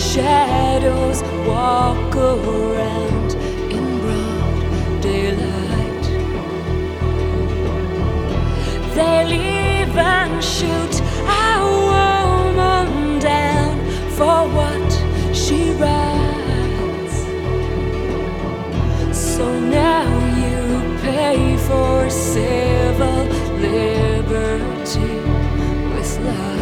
shadows walk around in broad daylight. They'll even shoot a woman down for what she writes. So now you pay for sale.